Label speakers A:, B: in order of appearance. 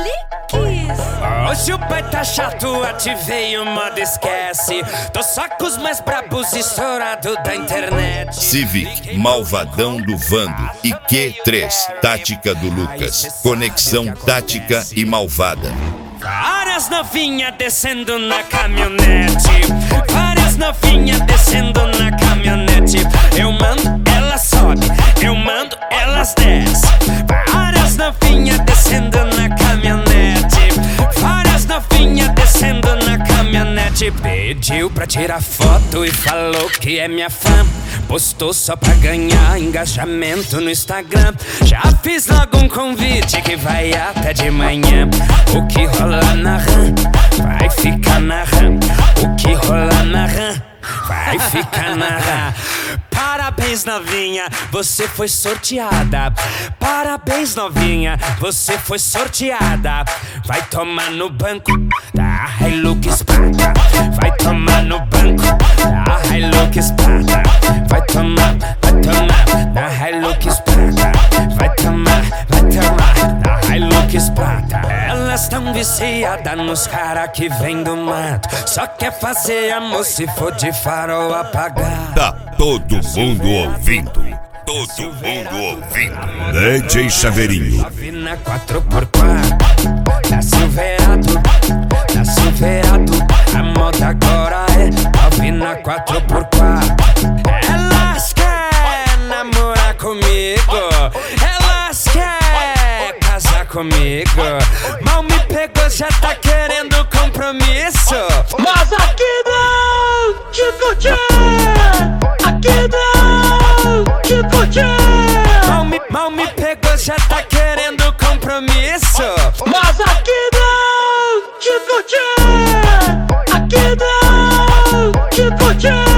A: Hoje o pai tá chato, ativei o modo esquece. Tô só com os mais brabos estourados da internet.
B: Civic, Malvadão do Vando e Q3, Tática do Lucas. Conexão tática e malvada.
A: Várias novinhas descendo na caminhonete. Várias novinhas descendo na caminhonete. Eu mando, elas sobe. Eu mando, elas desce. Várias novinhas descendo na caminhonete. Várias novinhas descendo na caminhonete. Pediu pra tirar foto e falou que é minha fã. Postou só pra ganhar engajamento no Instagram. Já fiz logo um convite que vai até de manhã. O que rola na RAM vai ficar na RAM. O que rola na RAM vai ficar na RAM. Parabéns, novinha, você foi sorteada. Parabéns, novinha, você foi sorteada. Vai tomar no banco da Hilux Prata. Vai tomar no banco da Hilux Prata. Vai tomar da Hilux Prata. Vai tomar da Hilux Prata. Elas tão viciadas nos cara que vem do mato. Só quer fazer amor se for de farol apagado.
B: Tá todo mundo ouvindo. Todo mundo ouvindo. DJ Chaveirinho.
A: Na 4x4 da Silverado. Da Silverado. A moda agora é na 4x4. Elas querem namorar comigo. Elas querem casar comigo. Mal me pegou, já tá querendo compromisso.
C: Mas aqui não te curti. Aqui não te curti.
A: Mal me pegou, já tá querendo compromisso.
C: Mas aqui não te curti. Aqui não te curti.